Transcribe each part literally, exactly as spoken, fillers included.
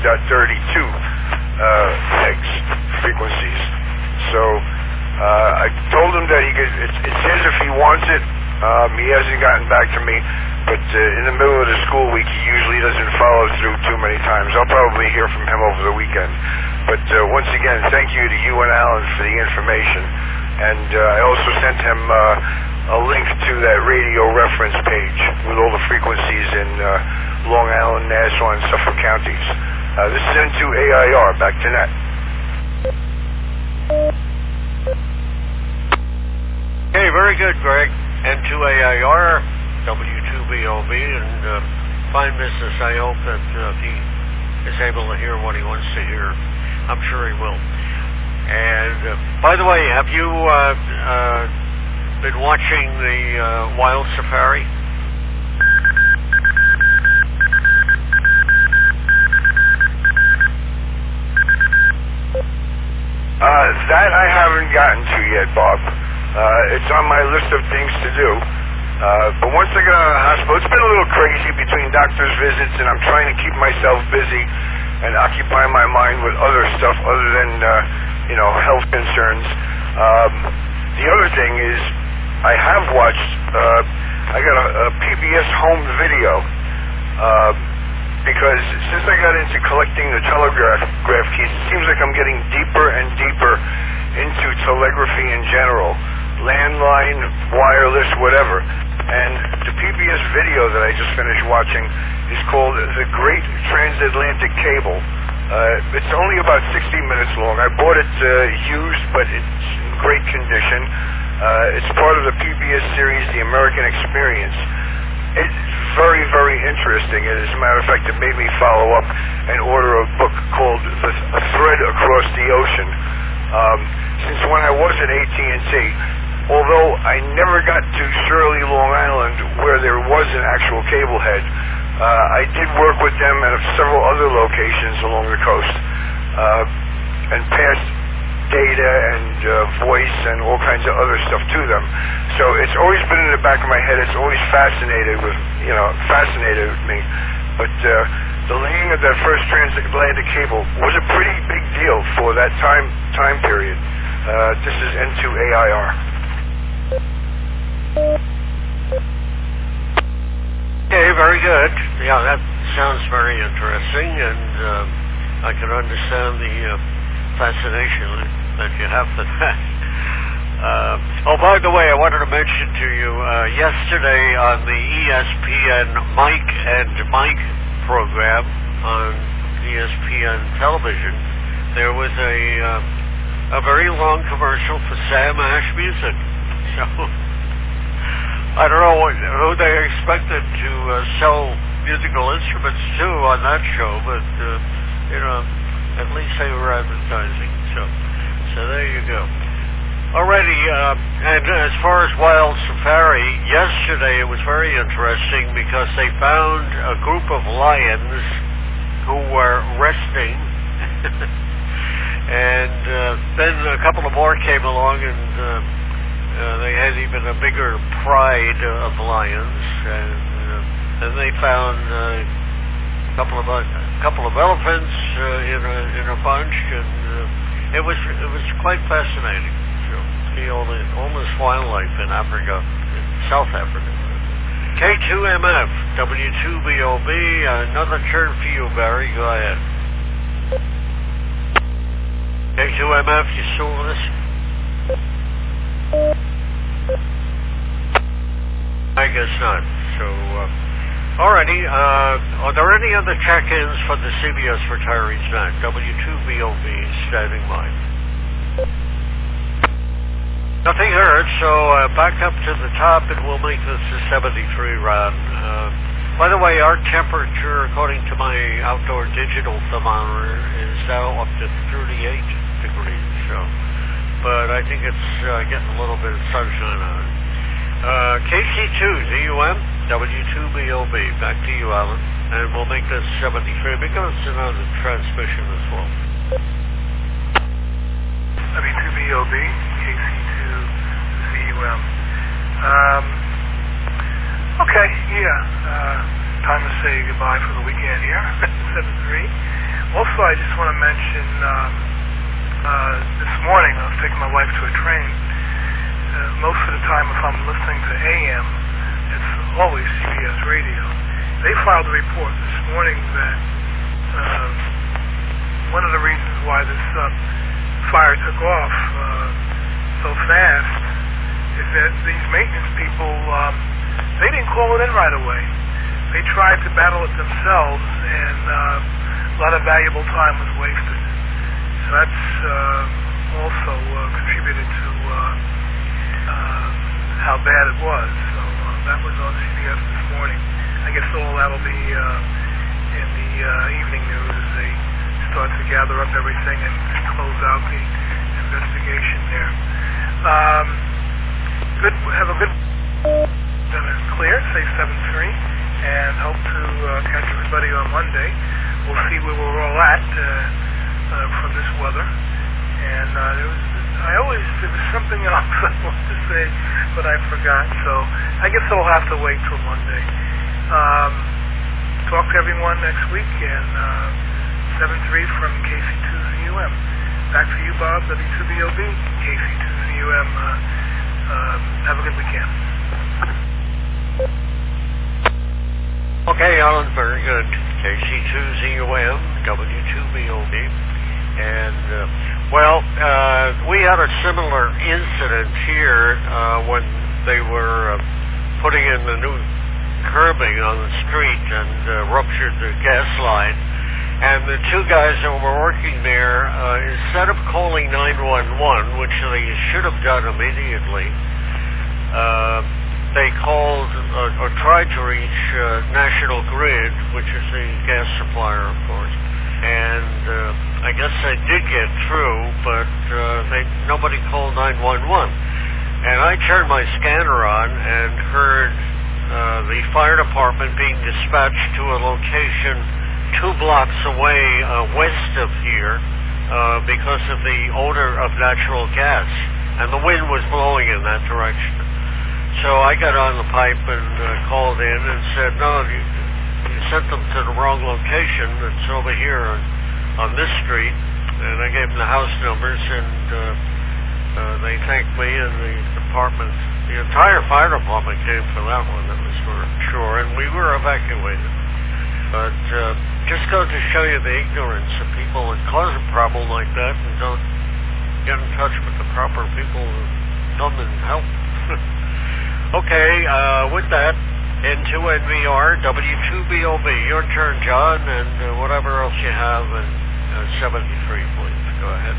thirty-two uh, megs frequencies. So uh, I told him that he could, it's, it's his if he wants it. Um, he hasn't gotten back to me, but uh, in the middle of the school week, he usually doesn't follow through too many times. I'll probably hear from him over the weekend. But uh, once again, thank you to you and Alan for the information. And uh, I also sent him uh, a link to that radio reference page with all the frequencies in uh, Long Island, Nassau, and Suffolk counties. Uh, this is N two A I R. Back to net. Okay, very good, Greg. N two A I R, W two B O B, and uh, fine business. I hope that uh, he is able to hear what he wants to hear. I'm sure he will. And uh, by the way, have you uh, uh, been watching the uh, Wild Safari? Uh, that I haven't gotten to yet, Bob. Uh, it's on my list of things to do. Uh, but once I get out of the hospital, it's been a little crazy between doctor's visits, and I'm trying to keep myself busy and occupy my mind with other stuff other than, uh, you know, health concerns. Um, the other thing is, I have watched, uh, I got a, a P B S home video, uh, because since I got into collecting the telegraph graph keys, it seems like I'm getting deeper and deeper into telegraphy in general, landline, wireless, whatever. And the P B S video that I just finished watching is called The Great Transatlantic Cable. Uh, it's only about sixty minutes long. I bought it uh, used, but it's in great condition. Uh, it's part of the P B S series, The American Experience. It's very, very interesting. And as a matter of fact, it made me follow up and order a book called The A Thread Across the Ocean. Um, since when I was at A T and T, although I never got to Shirley, Long Island, where there was an actual cable head, uh, I did work with them at several other locations along the coast, uh, and passed data and uh, voice and all kinds of other stuff to them. So it's always been in the back of my head. It's always fascinated with, you know, fascinated with me. But uh, the laying of that first transatlantic cable was a pretty big deal for that time time period. Uh, this is N two A I R. Okay, very good. Yeah, that sounds very interesting, and uh, I can understand the uh, fascination that you have for that. Uh, oh, by the way, I wanted to mention to you, uh, yesterday on the E S P N Mike and Mike program on E S P N television, there was a uh, a very long commercial for Sam Ash Music. So I don't know what, who they expected to uh, sell musical instruments to on that show, but uh, you know, at least they were advertising. So, so there you go. Alrighty, uh, and as far as Wild Safari, yesterday it was very interesting because they found a group of lions who were resting, and uh, then a couple of more came along, and uh, uh, they had even a bigger pride of lions, and uh, then they found uh, a couple of uh, a couple of elephants uh, in a in a bunch, and uh, it was it was quite fascinating. See all, the, all this wildlife in Africa, in South Africa. K two M F, W two B O B, another turn for you, Barry. Go ahead. K two M F, you still with us? I guess not. So, uh, alrighty. Uh, are there any other check-ins for the C B S Retirees Net? W two B O B standing by. Nothing heard, so uh, back up to the top, and we'll make this a seventy-three round. Uh, by the way, our temperature, according to my outdoor digital thermometer, is now up to thirty-eight degrees. So, but I think it's uh, getting a little bit of sunshine on it. Uh, K C two Z U M, W two B O B. Back to you, Alan, and we'll make this seventy-three because it's another transmission as well. W two B O B, K C two Z U M. Um, okay, yeah. Uh, time to say goodbye for the weekend here. seven three. Also, I just want to mention, um, uh, this morning I was taking my wife to a train. Uh, most of the time, if I'm listening to A M, it's always C B S radio. They filed a report this morning that uh, one of the reasons why this uh, fire took off uh, so fast is that these maintenance people, um, they didn't call it in right away. They tried to battle it themselves, and uh, a lot of valuable time was wasted. So that's uh, also uh, contributed to uh, uh, how bad it was. So uh, that was on C B S this morning. I guess all that will be uh, in the uh, evening news as they start to gather up everything and close out the investigation there. Um, good. Have a good. Clear. Say seven three. And hope to uh, catch everybody on Monday. We'll see where we're all at uh, uh, from this weather. And uh, there was, I always, there was something else I wanted to say, but I forgot. So I guess I'll have to wait till Monday. Um, talk to everyone next week, and uh, seven three from K C two Z U M. Back to you, Bob, W two B O B, K C two Z U M. Uh, uh, have a good weekend. Okay, Alan, very good. K C two Z U M, W two B O B. And, uh, well, uh, we had a similar incident here uh, when they were uh, putting in the new curbing on the street and uh, ruptured the gas line. And the two guys that were working there, uh, instead of calling nine one one, which they should have done immediately, uh, they called uh, or tried to reach uh, National Grid, which is the gas supplier, of course. And uh, I guess they did get through, but uh, they, nobody called nine one one. And I turned my scanner on and heard uh, the fire department being dispatched to a location two blocks away uh, west of here uh, because of the odor of natural gas. And the wind was blowing in that direction. So I got on the pipe and uh, called in and said, no, you, you sent them to the wrong location. It's over here on, on this street. And I gave them the house numbers, and uh, uh, they thanked me, and the department, the entire fire department came for that one, that was for sure, and we were evacuated. But uh, just goes to show you the ignorance of people that cause a problem like that and don't get in touch with the proper people who come and help. Okay, uh, with that, N two N V R, W two B O B. Your turn, John, and uh, whatever else you have, and uh, seventy-three, please. Go ahead.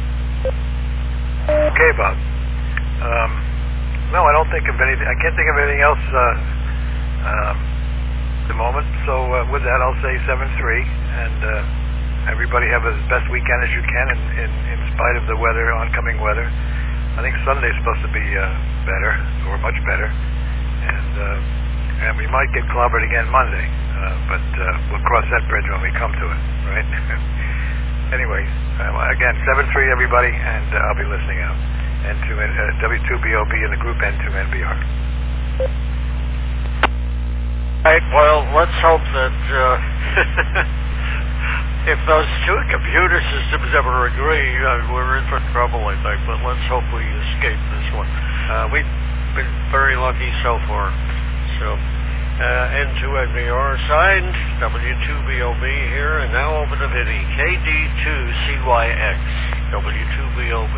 Okay, Bob. Um, no, I don't think of anything. I can't think of anything else uh, um, at the moment. So uh, with that, I'll say seven three, and uh, everybody have as best weekend as you can, in, in, in spite of the weather, oncoming weather. I think Sunday's supposed to be uh, better, or much better, and uh, and we might get clobbered again Monday, uh, but uh, we'll cross that bridge when we come to it, right? Anyway, uh, again, seven three everybody, and uh, I'll be listening out. N two, uh, W two B O B in the group N two N V R. Right, well, let's hope that uh, if those two computer systems ever agree, uh, we're in for trouble, I think, but let's hope we escape this one. Uh, we've been very lucky so far. So, uh, N two N V R signed, W two B O B here, and now over to Vinny, K D two C Y X, W two B O B.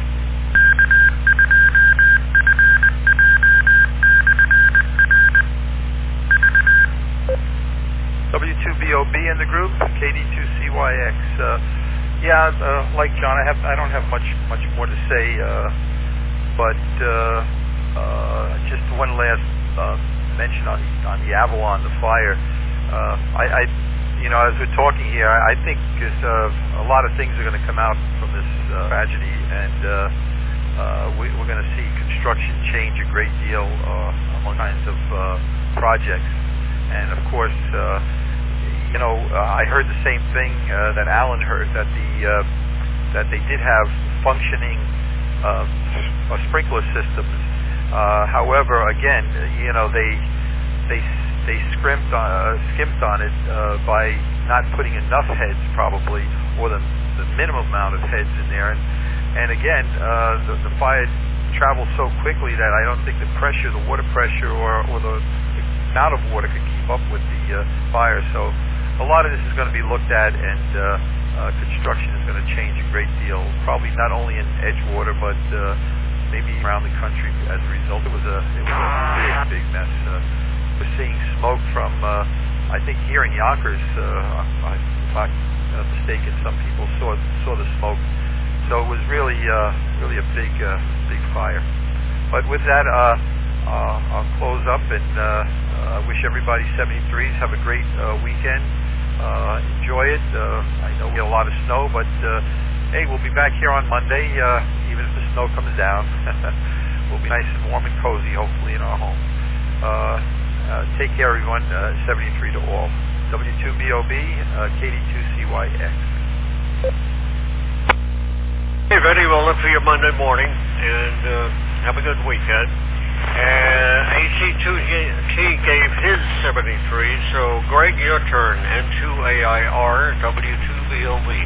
W two B O B in the group, K D two C Y X. Uh, yeah, uh, like John, I have I don't have much much more to say, uh, but uh, uh, just one last uh, mention on on the Avalon, the fire. Uh, I, I, you know, as we're talking here, I, I think uh, a lot of things are going to come out from this uh, tragedy, and uh, uh, we, we're going to see construction change a great deal uh, on all kinds of uh, projects. And of course, uh, you know, uh, I heard the same thing uh, that Alan heard, that the uh, that they did have functioning uh, sprinkler systems. Uh, however, again, you know, they they they scrimped on, uh, skimped on it uh, by not putting enough heads probably, or the, the minimum amount of heads in there. And, and again, uh, the, the fire travels so quickly that I don't think the pressure, the water pressure, or, or the amount of water could keep up with the uh, fire. So a lot of this is going to be looked at, and uh, uh, construction is going to change a great deal, probably not only in Edgewater, but uh, maybe around the country as a result. It was a, it was a big, big mess. Uh, we're seeing smoke from, uh, I think here in Yonkers, uh, if I'm not mistaken, some people saw saw the smoke. So it was really, uh, really a big, uh, big fire. But with that, uh, uh, I'll close up and uh, uh, wish everybody seventy-threes. Have a great uh, weekend. Uh, enjoy it. Uh, I know we get a lot of snow, but uh, hey, we'll be back here on Monday, uh, even if the snow comes down. We'll be nice and warm and cozy, hopefully, in our home. Uh, uh, take care, everyone. Uh, seventy-three to all. W two B O B, uh, K D two C Y X. Hey, Vinny, we'll look for you Monday morning, and uh, have a good weekend. Uh, A C two T gave his seventy-three, so Greg, your turn. N two A I R, W two B O B.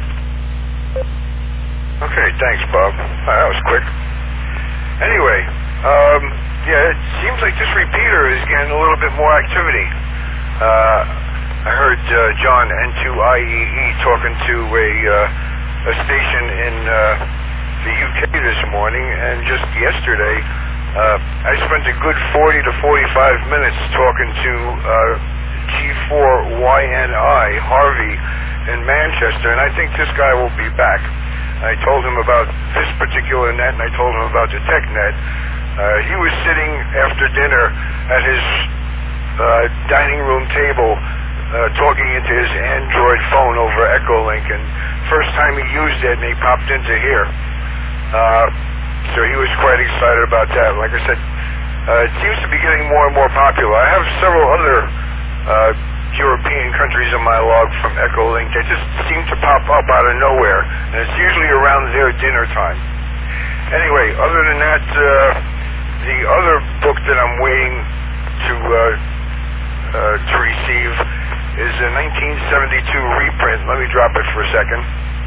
Okay, thanks, Bob. Uh, that was quick. Anyway, um, yeah, it seems like this repeater is getting a little bit more activity. Uh, I heard uh, John N two I E E talking to a, uh, a station in uh, the U K this morning, and just yesterday, uh, I spent a good forty to forty-five minutes talking to uh, G four Y N I, Harvey, in Manchester, and I think this guy will be back. I told him about this particular net, and I told him about the TechNet. Uh, he was sitting after dinner at his uh, dining room table uh, talking into his Android phone over Echolink, and first time he used it, and he popped into here. Uh, so he was quite excited about that. Like I said, uh, it seems to be getting more and more popular. I have several other uh, European countries in my log from Echolink. They just seem to pop up out of nowhere, and it's usually around their dinner time. Anyway, other than that, uh, the other book that I'm waiting to uh, uh, to receive is a nineteen seventy-two reprint. Let me drop it for a second.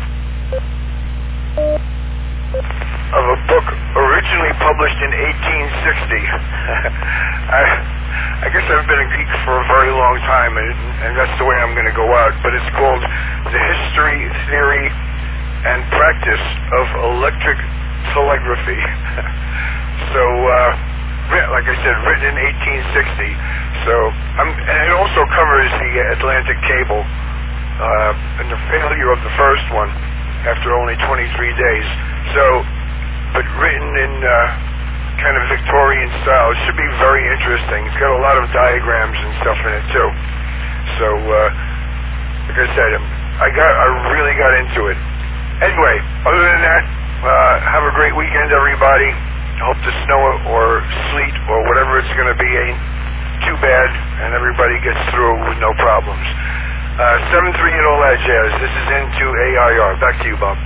Of a book originally published in eighteen sixty. I, I guess I've been a geek for a very long time, and, and that's the way I'm going to go out. But it's called The History, Theory, and Practice of Electric Telegraphy. So, uh, like I said, written in eighteen sixty. So, I'm, and it also covers the Atlantic Cable uh, and the failure of the first one after only twenty-three days. So, but written in uh, kind of Victorian style. It should be very interesting. It's got a lot of diagrams and stuff in it too. So, uh, like I said, I got, I really got into it. Anyway, other than that, uh, have a great weekend, everybody. Hope the snow or sleet or whatever it's going to be ain't too bad, and everybody gets through with no problems. Uh, seven three and all that jazz. This is N two A I R. Back to you, Bob.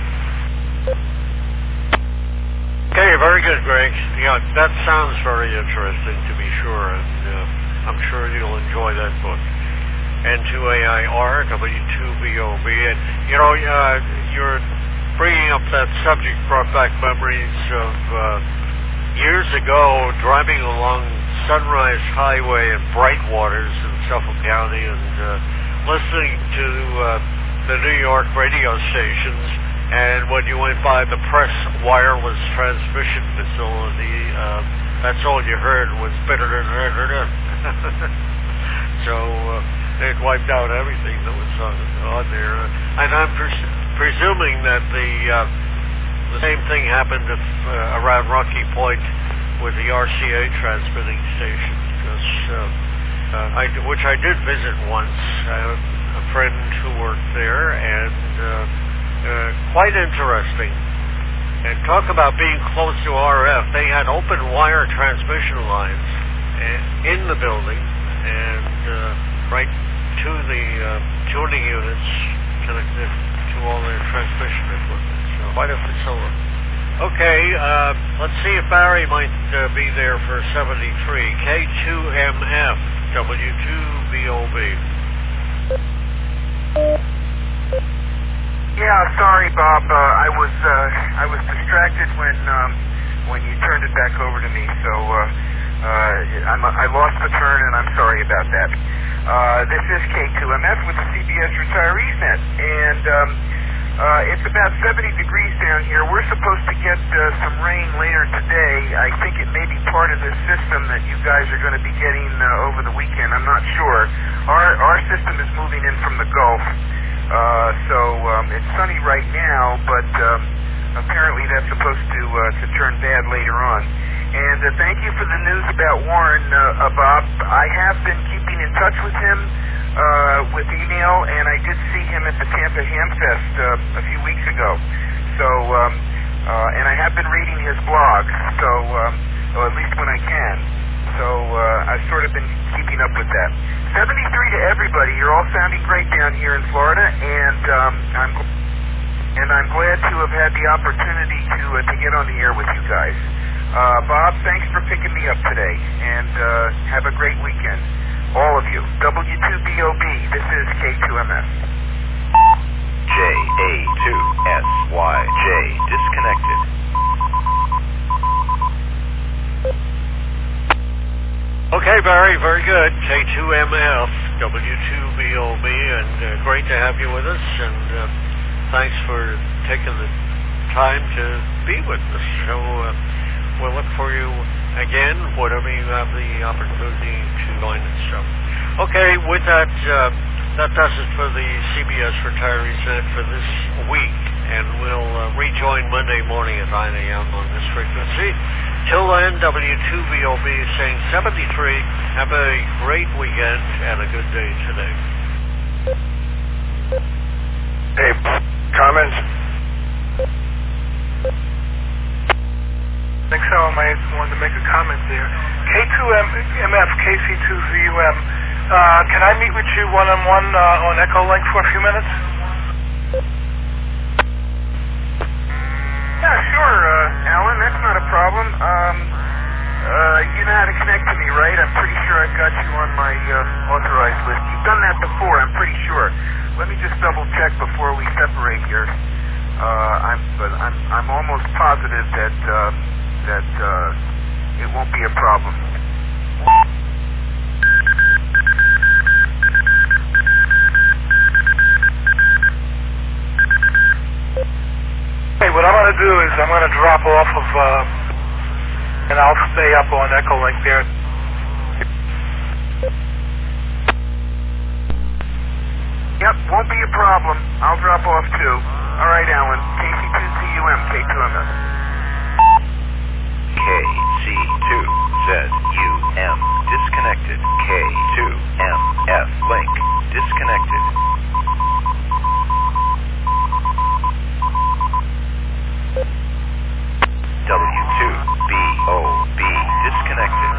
Okay, very good, Greg. Yeah, that sounds very interesting, to be sure, and uh, I'm sure you'll enjoy that book. N two A I R, W two B O B, and, you know, uh, you're bringing up that subject brought back memories of uh, years ago driving along Sunrise Highway in Brightwaters in Suffolk County and uh, listening to uh, the New York radio stations. And when you went by the Press Wireless Transmission Facility, uh, that's all you heard was bitter. So uh, it wiped out everything that was on, on there. And I'm pres- presuming that the uh, the same thing happened if, uh, around Rocky Point with the R C A transmitting station, because, uh, uh, I, which I did visit once. I have a friend who worked there, and uh, Uh, quite interesting. And talk about being close to R F. They had open wire transmission lines in the building and uh, right to the uh, tuning units connected to all their transmission equipment. So quite a facility. Okay, uh, let's see if Barry might uh, be there for seventy-three. K two M F, W two B O B. Yeah, sorry, Bob. Uh, I was uh, I was distracted when um, when you turned it back over to me. So uh, uh, I'm, I lost the turn, and I'm sorry about that. Uh, this is K two M F with the C B S Retirees Net, and um, uh, it's about seventy degrees down here. We're supposed to get uh, some rain later today. I think it may be part of this system that you guys are going to be getting uh, over the weekend. I'm not sure. Our our system is moving in from the Gulf. Uh, so um, it's sunny right now, but um, apparently that's supposed to uh, to turn bad later on. And uh, thank you for the news about Warren, uh, uh, Bob. I have been keeping in touch with him uh, with email, and I did see him at the Tampa Hamfest uh, a few weeks ago. So, um, uh, and I have been reading his blog, so um, or at least when I can. So uh, I've sort of been keeping up with that. seventy-three to everybody. You're all sounding great down here in Florida, and um, I'm and I'm glad to have had the opportunity to uh, to get on the air with you guys. Uh, Bob, thanks for picking me up today, and uh, have a great weekend, all of you. W two B O B. This is K two M F. J A two S Y J disconnected. Okay, Barry, very good. K two M F, W two B O B, and uh, great to have you with us, and uh, thanks for taking the time to be with us. So uh, we'll look for you again, whenever you have the opportunity to join us. So, okay, with that, uh, that does it for the C B S Retirees Net for this week, and we'll uh, rejoin Monday morning at nine a.m. on this frequency. Till then, W two B O B is saying seventy-three. Have a great weekend and a good day today. Hey, comments? I think so. I might wanted to make a comment there. K two M F, K C two Z U M. Uh, can I meet with you one-on-one uh, on Echolink for a few minutes? Yeah, sure, uh, Alan, that's not a problem. Um, uh, you know how to connect to me, right? I'm pretty sure I've got you on my uh, authorized list. You've done that before, I'm pretty sure. Let me just double check before we separate here. Uh, I'm, but I'm, I'm almost positive that uh, that uh, it won't be a problem. Hey, what I'm going to do is I'm going to drop off of, uh, and I'll stay up on Echolink there. Yep, won't be a problem. I'll drop off too. All right, Alan. K C two Z U M, K two M F. K C two Z U M disconnected. K two M F link disconnected. W two B O B disconnected.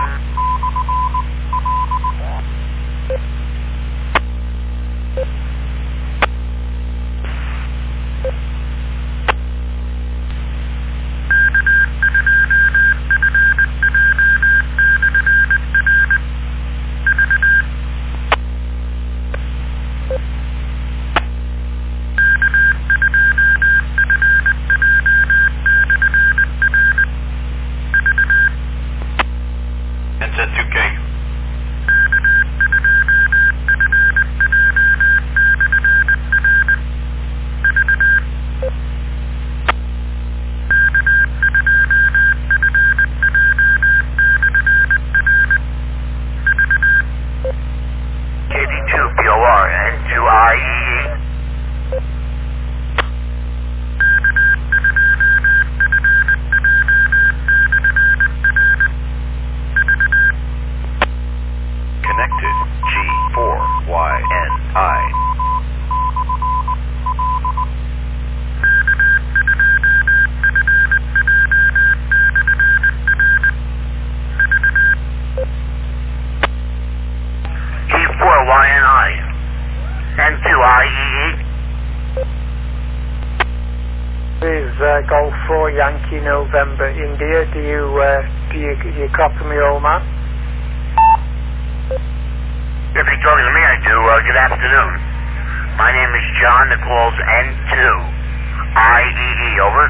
Golf four Yankee November India. Do you uh, do you do you copy me, old man? If you're talking to me, I do. Uh, good afternoon. My name is John. The call's N two I E E. Over.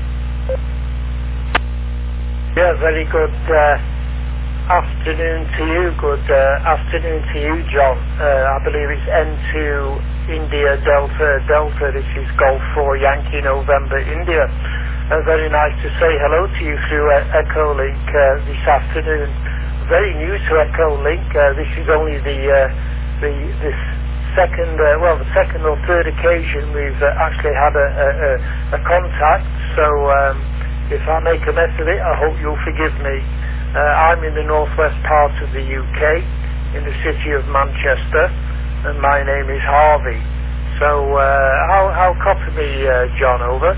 Yeah, very good uh, afternoon to you. Good uh, afternoon to you, John. Uh, I believe it's N two India Delta Delta. This is Golf four Yankee November India. Uh, very nice to say hello to you through uh, Echolink uh, this afternoon. Very new to Echolink. Uh, this is only the uh, the this second, uh, well, the second or third occasion we've uh, actually had a, a, a, a contact. So um, if I make a mess of it, I hope you'll forgive me. Uh, I'm in the northwest part of the U K, in the city of Manchester, and my name is Harvey. So uh, how how copy me, uh, John? Over.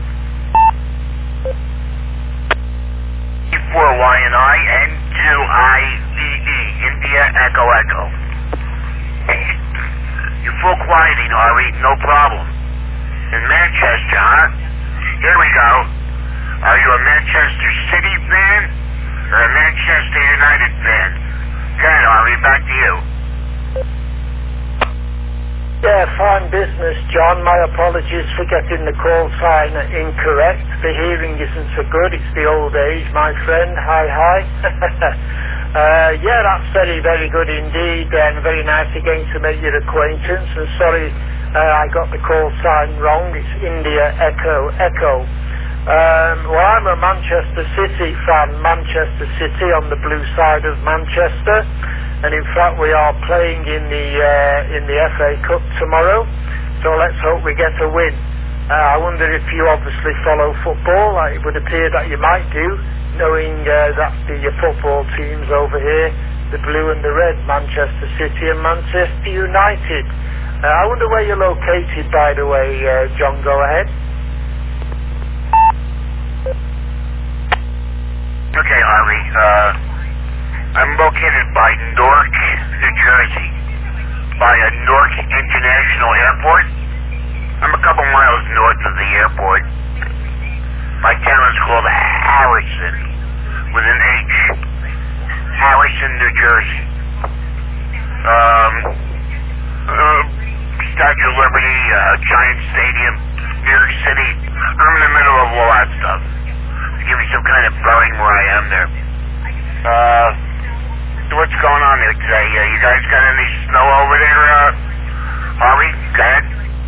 four Y N I N two I E E, India Echo Echo. You're full quieting, Harvey, no problem. In Manchester, huh? Here we go. Are you a Manchester City fan or a Manchester United fan? Good, Harvey, back to you. Yeah, fine business, John. My apologies for getting the call sign incorrect. The hearing isn't so good. It's the old age, my friend. Hi, hi. uh, yeah, that's very, very good indeed, and very nice again to make your acquaintance. And sorry, uh, I got the call sign wrong. It's India Echo Echo. Um, well, I'm a Manchester City fan. Manchester City on the blue side of Manchester. And in fact, we are playing in the uh, in the F A Cup tomorrow, so let's hope we get a win. Uh, I wonder if you obviously follow football. It would appear that you might do, knowing uh, that the uh, football teams over here, the blue and the red, Manchester City and Manchester United. Uh, I wonder where you're located, by the way, uh, John. Go ahead. Okay, Harvey. Uh... I'm located by Newark, New Jersey, by a Newark International Airport. I'm a couple miles north of the airport. My town is called Harrison, with an H. Harrison, New Jersey. Um, uh, Statue of Liberty, uh, Giant Stadium, New York City. I'm in the middle of all that stuff. To give you some kind of bearing where I am there. Uh... What's going on there today? Uh, you guys got any snow over there, uh, Harvey? Go ahead.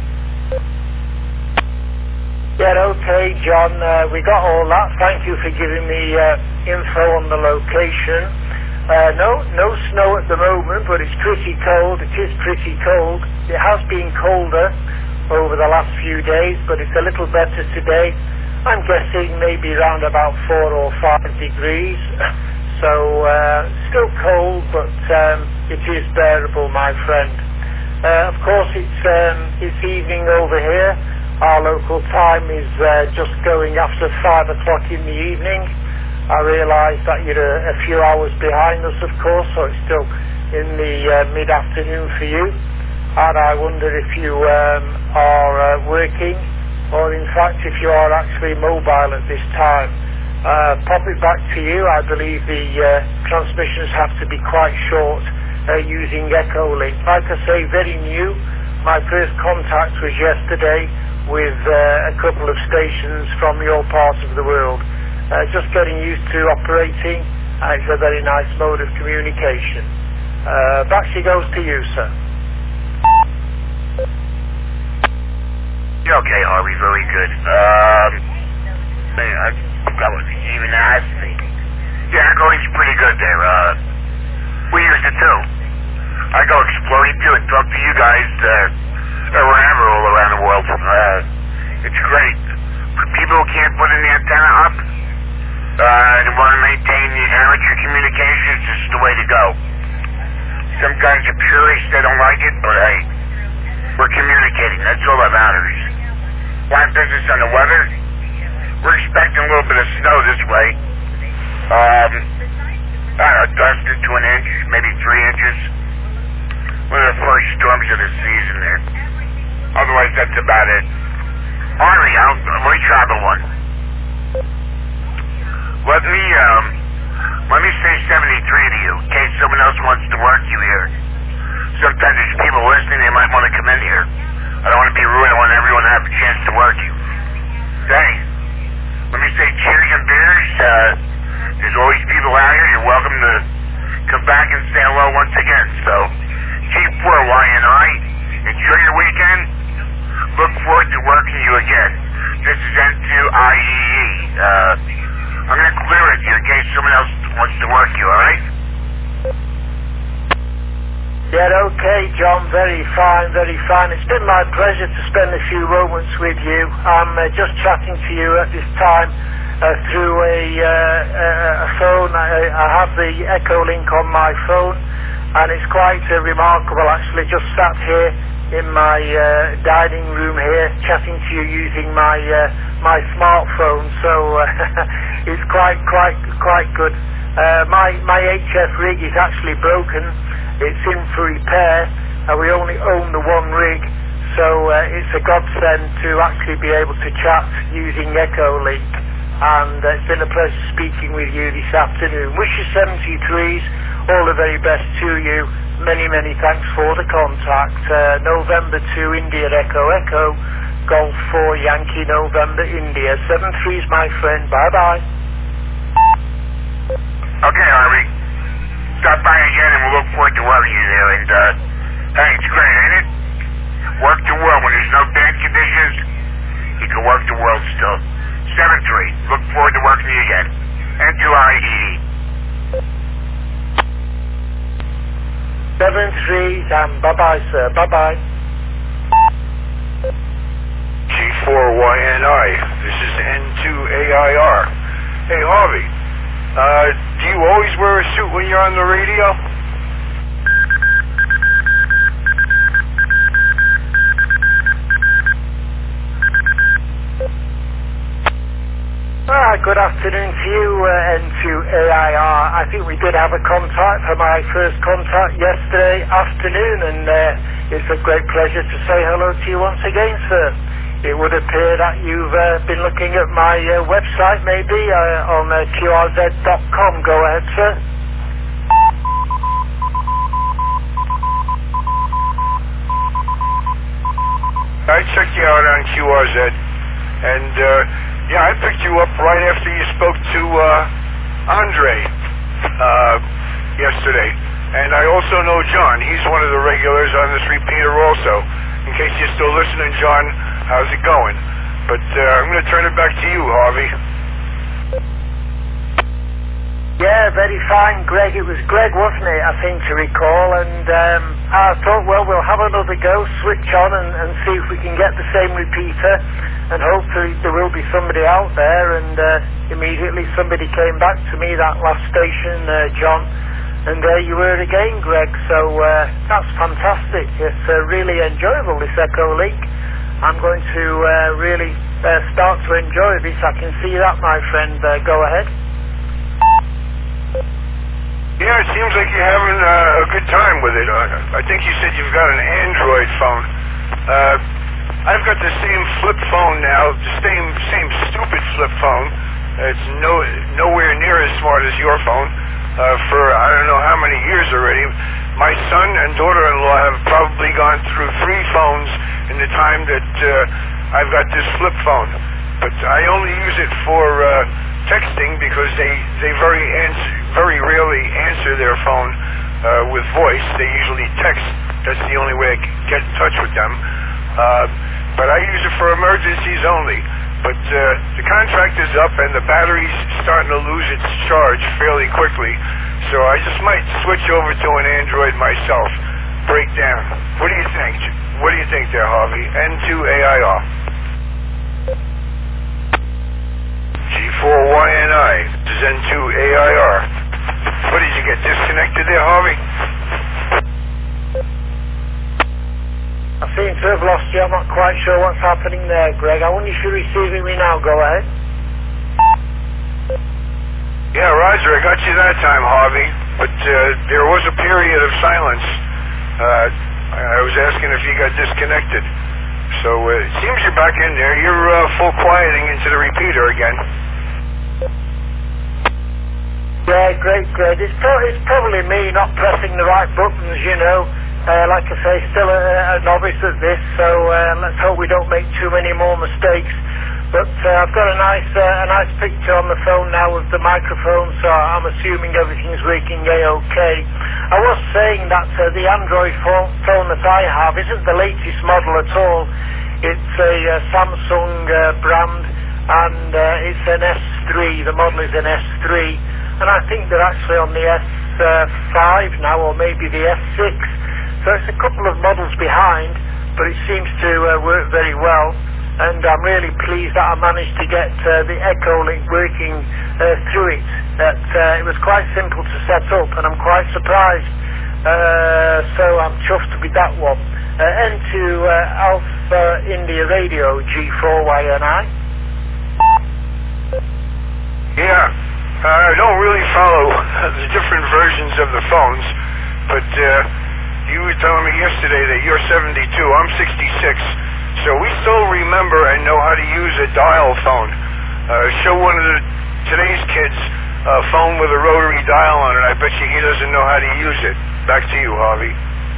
Yeah, okay, John. Uh, we got all that. Thank you for giving me uh, info on the location. Uh, no, no snow at the moment, but it's pretty cold. It is pretty cold. It has been colder over the last few days, but it's a little better today. I'm guessing maybe around about four or five degrees. So, uh, still cold, but um, it is bearable, my friend. Uh, of course, it's um, it's evening over here. Our local time is uh, just going after five o'clock in the evening. I realise that you're a, a few hours behind us, of course, so it's still in the uh, mid-afternoon for you. And I wonder if you um, are uh, working, or in fact, if you are actually mobile at this time. Uh, pop it back to you. I believe the uh, transmissions have to be quite short uh, using Echolink. Like I say, very new. My first contact was yesterday with uh, a couple of stations from your part of the world. Uh, just getting used to operating, and it's a very nice mode of communication. Uh, back she goes to you, sir. Okay, Harvey, very good. Um, I That was even asked me. Yeah, Echoling's pretty good there. Uh, we used it too. I go exploring too and talk to you guys uh, wherever all around the world. Uh, it's great. For people who can't put an antenna up uh, and want to maintain the amateur communications, this is the way to go. Some guys are purists, they don't like it, but hey, we're communicating. That's all that matters. Last business on the weather. We're expecting a little bit of snow this way. Um, I don't know, dusted to an inch, maybe three inches. One of the first storms of the season there. Otherwise, that's about it. Harvey, I'll, let me try the one. Let me, um, let me say seventy-three to you, in case someone else wants to work you here. Sometimes there's people listening, they might want to come in here. I don't want to be rude. I want everyone to have a chance to work you. Hey, let me say cheers and beers. Uh, there's always people out here. You're welcome to come back and say hello once again. So, G four Y N I, enjoy your weekend. Look forward to working you again. This is N two I E E. Uh, I'm going to clear it in case someone else wants to work you, alright? Yeah, okay, John. Very fine, very fine. It's been my pleasure to spend a few moments with you. I'm uh, just chatting to you at this time uh, through a, uh, a phone. I, I have the Echo Link on my phone, and it's quite uh, remarkable, actually. Just sat here in my uh, dining room here, chatting to you using my uh, my smartphone. So uh, it's quite, quite, quite good. Uh, my my H F rig is actually broken. It's in for repair, and we only own the one rig, so uh, it's a godsend to actually be able to chat using Echo Link. And uh, it's been a pleasure speaking with you this afternoon. Wish you seventy-threes, all the very best to you. Many, many thanks for the contact. Uh, November two, India Echo Echo, Golf four, Yankee November, India. seven threes, my friend. Bye-bye. Okay, Harvey. Stop by again and we'll look forward to working you there. And, uh, hey, it's great, ain't it? Work the world. When there's no bad conditions, you can work the world still. seven three. Look forward to working you again. N two I E E. seven threes and bye-bye, sir. Bye-bye. G four Y N I. This is N two A I R. Hey, Harvey. Uh, do you always wear a suit when you're on the radio? Ah, good afternoon to you, uh, N two A I R. I think we did have a contact for my first contact yesterday afternoon, and uh, it's a great pleasure to say hello to you once again, sir. It would appear that you've uh, been looking at my uh, website, maybe, uh, on uh, Q R Z dot com. Go ahead, sir. I checked you out on Q R Z, and, uh, yeah, I picked you up right after you spoke to, uh, Andre, uh, yesterday. And I also know John. He's one of the regulars on this repeater also. In case you're still listening, John, how's it going? But uh, I'm going to turn it back to you, Harvey. Yeah, very fine, Greg. It was Greg, wasn't it, I think, to recall. And um, I thought, well, we'll have another go, switch on and, and see if we can get the same repeater. And hopefully there will be somebody out there. And uh, immediately somebody came back to me, that last station, uh, John. And there you were again, Greg. So uh, that's fantastic. It's uh, really enjoyable, this Echo Link. I'm going to uh, really uh, start to enjoy this. I can see that, my friend. Uh, go ahead. Yeah, it seems like you're having uh, a good time with it. Uh, I think you said you've got an Android phone. Uh, I've got the same flip phone now, the same same stupid flip phone. It's no nowhere near as smart as your phone. Uh, for I don't know how many years already. My son and daughter-in-law have probably gone through three phones in the time that uh, I've got this flip phone. But I only use it for uh, texting because they, they very answer, very rarely answer their phone uh, with voice. They usually text. That's the only way I can get in touch with them. Uh, but I use it for emergencies only. But uh, the contract is up and the battery's starting to lose its charge fairly quickly. So I just might switch over to an Android myself. Break down. What do you think? What do you think there, Harvey? N two A I R. G four Y N I. This is N two A I R. What, did you get disconnected there, Harvey? I seem to have lost you. I'm not quite sure what's happening there, Greg. I wonder if you're receiving me now. Go ahead. Yeah, Roger, I got you that time, Harvey. But uh, there was a period of silence. Uh, I was asking if you got disconnected. So uh, it seems you're back in there. You're uh, full quieting into the repeater again. Yeah, great, Greg. It's, pro- it's probably me not pressing the right buttons, you know. Uh, like I say, still a, a novice at this, so uh, let's hope we don't make too many more mistakes. But uh, I've got a nice uh, a nice picture on the phone now with the microphone, so I'm assuming everything's working A-okay. I was saying that uh, the Android phone, phone that I have isn't the latest model at all. It's a uh, Samsung uh, brand, and uh, it's an S three. The model is an S three, and I think they're actually on the S five now, or maybe the S six. So it's a couple of models behind, but it seems to uh, work very well. And I'm really pleased that I managed to get uh, the Echolink working uh, through it. That uh, it was quite simple to set up, and I'm quite surprised. Uh, so I'm chuffed with that one. Uh, N to uh, Alpha India Radio G four Y N I. Yeah, I don't really follow the different versions of the phones, but uh, you were telling me yesterday that you're seventy-two. I'm sixty-six. So we still remember and know how to use a dial phone. Uh, show one of the, today's kids a phone with a rotary dial on it. I bet you he doesn't know how to use it. Back to you, Harvey.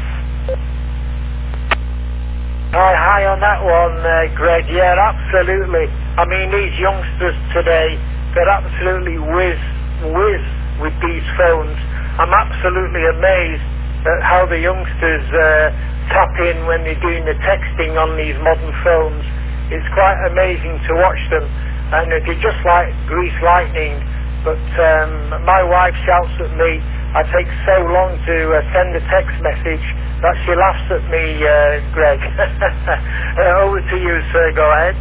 Hi, hi on that one, uh, Greg. Yeah, absolutely. I mean, these youngsters today, they're absolutely whiz, whiz with these phones. I'm absolutely amazed at how the youngsters uh, tap in when they're doing the texting on these modern phones. It's quite amazing to watch them, and they're just like grease lightning. But um, my wife shouts at me, I take so long to uh, send a text message that she laughs at me, uh, Greg. uh, over to you, sir, go ahead.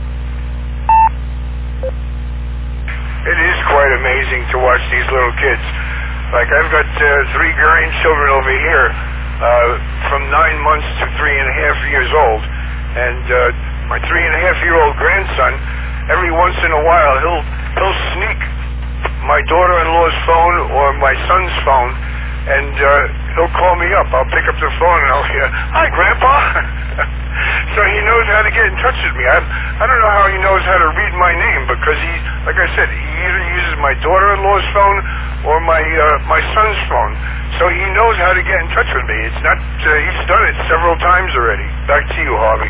It is quite amazing to watch these little kids. Like, I've got uh, three grandchildren over here, uh, from nine months to three and a half years old. And uh, my three and a half year old grandson, every once in a while, he'll he'll sneak my daughter-in-law's phone or my son's phone, and uh, he'll call me up. I'll pick up the phone and I'll hear, "Hi, Grandpa." So he knows how to get in touch with me. I, I don't know how he knows how to read my name, because he, like I said, he either uses my daughter-in-law's phone or my uh, my son's phone. So he knows how to get in touch with me. It's not, uh, he's done it several times already. Back to you, Harvey.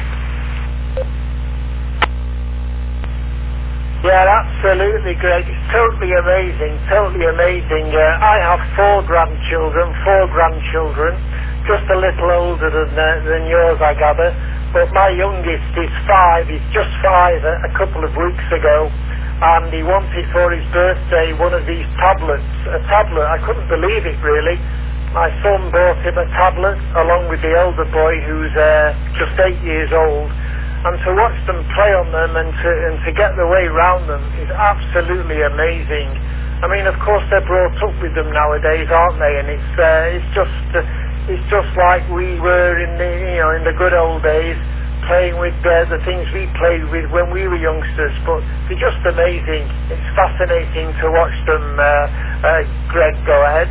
Yeah, absolutely, Greg. It's totally amazing, totally amazing. Uh, I have four grandchildren, four grandchildren, just a little older than uh, than yours, I gather. But my youngest is five. He's just five a, a couple of weeks ago, and he wanted for his birthday one of these tablets. A tablet. I couldn't believe it, really. My son bought him a tablet along with the elder boy, who's uh, just eight years old. And to watch them play on them and to, and to get their way around them is absolutely amazing. I mean, of course, they're brought up with them nowadays, aren't they? And it's uh, it's just uh, it's just like we were in the you know in the good old days, playing with uh, the things we played with when we were youngsters. But they're just amazing. It's fascinating to watch them. Uh, uh, Greg, go ahead.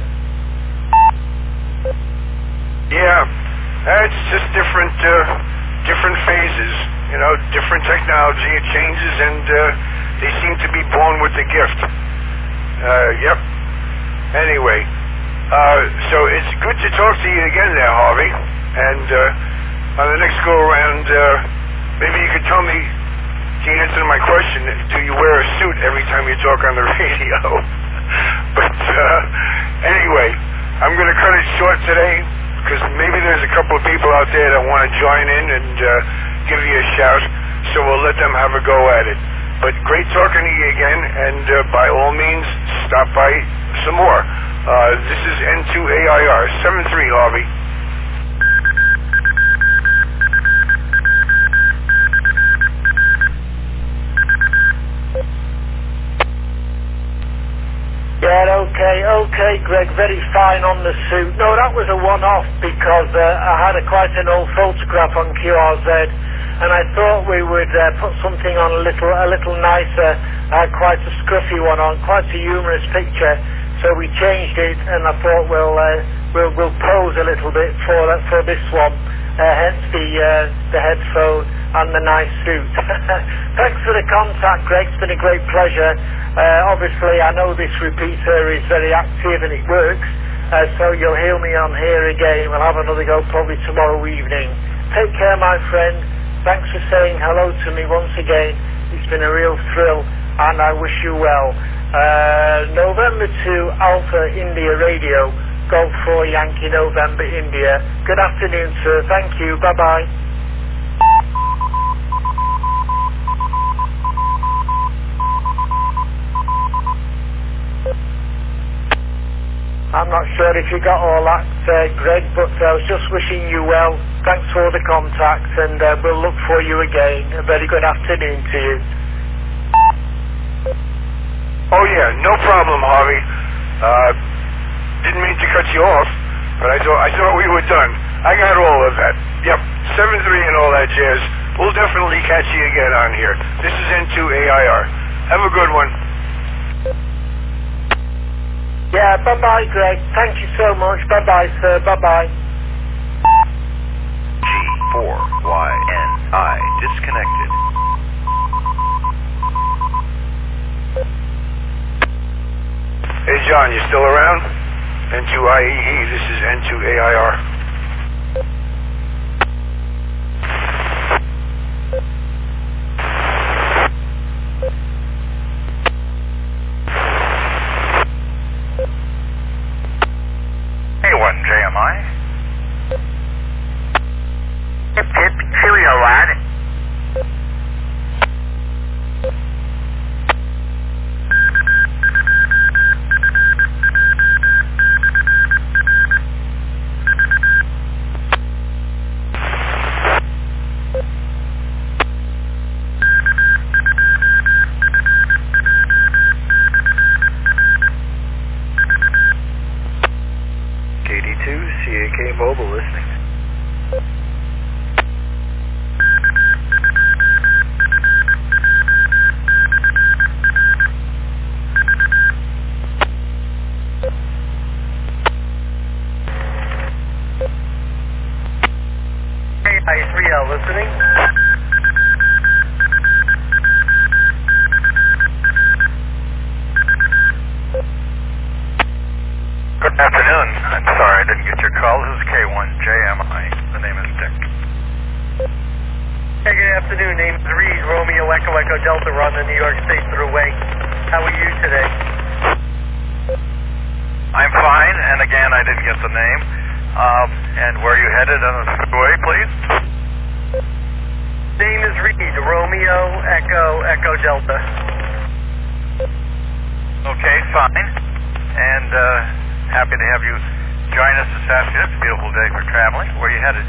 Yeah, it's just different uh, different phases. You know, different technology, it changes, and uh, they seem to be born with the gift. Uh, yep. Anyway, uh, so it's good to talk to you again there, Harvey. And uh, on the next go-around, uh, maybe you could tell me, to answer my question, do you wear a suit every time you talk on the radio? But uh, anyway, I'm going to cut it short today, because maybe there's a couple of people out there that want to join in and uh, give you a shout, so we'll let them have a go at it. But great talking to you again, and uh, by all means, stop by some more. Uh, this is N two A I R, seven three, Harvey. Yeah, okay, okay, Greg, very fine on the suit. No, that was a one-off, because uh, I had a, quite an old photograph on Q R Z, and I thought we would uh, put something on a little a little nicer, uh, quite a scruffy one on, quite a humorous picture. So we changed it, and I thought we'll uh, we'll, we'll pose a little bit for uh, for this one. Uh, hence the uh, the headphone and the nice suit. Thanks for the contact, Greg. It's been a great pleasure. Uh, obviously, I know this repeater is very active and it works. Uh, so you'll hear me on here again. We'll have another go probably tomorrow evening. Take care, my friend. Thanks for saying hello to me once again. It's been a real thrill, and I wish you well. Uh, November two, Alpha India Radio, Golf four Yankee November India. Good afternoon, sir. Thank you. Bye-bye. I'm not sure if you got all that, uh, Greg, but I was just wishing you well. Thanks for the contact, and uh, we'll look for you again. A very good afternoon to you. Oh yeah, no problem, Harvey. Uh, didn't mean to cut you off, but I thought I thought we were done. I got all of that. Yep, seven three and all that jazz. We'll definitely catch you again on here. This is N two A I R. Have a good one. Yeah, bye-bye, Greg. Thank you so much. Bye-bye, sir. Bye-bye. G four Y N I disconnected. Hey, John, you still around? N two I E E, this is N two A I R. K one J M I. Hip hip, cheerio, lad. K D two, C A K Mobile listening. K I three L listening. Good afternoon. I'm sorry I didn't get your call. This is K one J M I. The name is Dick. Hey, good afternoon. Name's Reed, Romeo Echo Echo Delta. We're on the New York State Thruway. How are you today? I'm fine, and again, I didn't get the name. Um, and where are you headed on the thruway, please? Name is Reed, Romeo Echo Echo Delta. Okay, fine. And uh, happy to have you join us this afternoon. It's a beautiful day for traveling. Where are you headed?